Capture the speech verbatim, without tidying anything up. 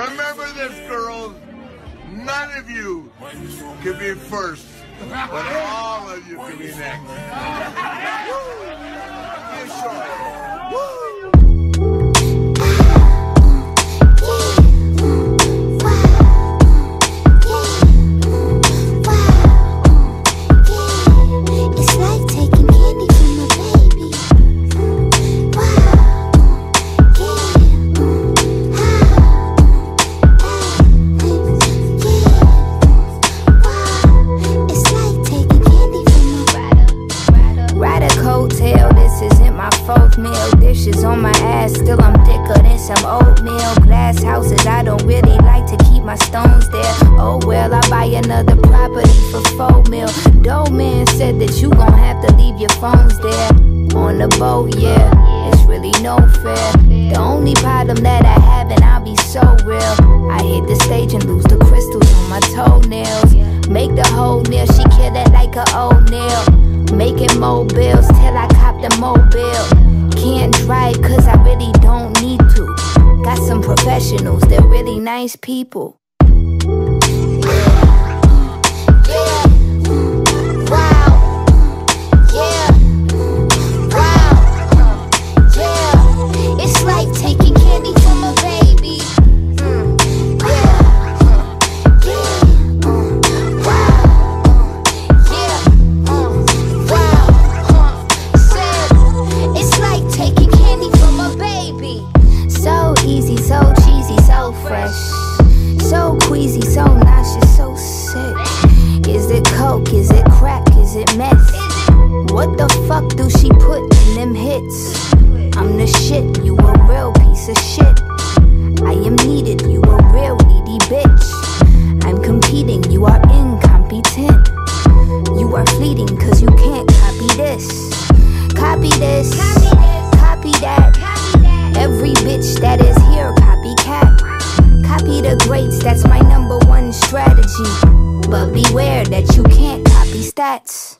Remember this, girls. None of you can be first, but all of you can be next. Woo! You sure? Woo! Dishes on my ass, still I'm thicker than some oatmeal. Glass houses, I don't really like to keep my stones there. Oh well, I buy another property for four mil. Dope man said that you gon' have to leave your phones there. On the boat, yeah, it's really no fair. The only problem that I have, and I'll be so real, I hit the stage and lose the crystals on my toenails. Make the whole meal, she kill it like a old nail. Making mobiles till I cop the mobile. Can't drive cause I really don't need to. Got some professionals, they're really nice people. So cheesy, so fresh, so queasy, so nauseous, so sick. Is it coke, is it crack, is it meth? What the fuck do she put in them hits? I'm the shit, you a real piece of shit. I am needed, you a real needy bitch. I'm competing, you are incompetent. You are fleeting cause you can't copy this. Copy this, copy that. Every bitch that is here, copycat. Copy the greats, that's my number one strategy. But beware that you can't copy stats.